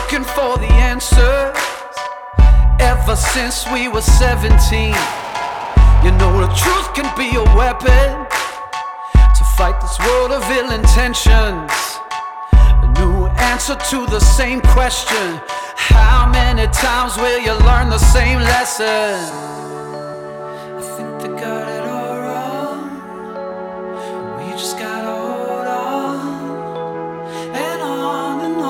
looking for the answers ever since we were 17. You know the truth can be a weapon to fight this world of ill intentions. A new answer to the same question: how many times will you learn the same lesson?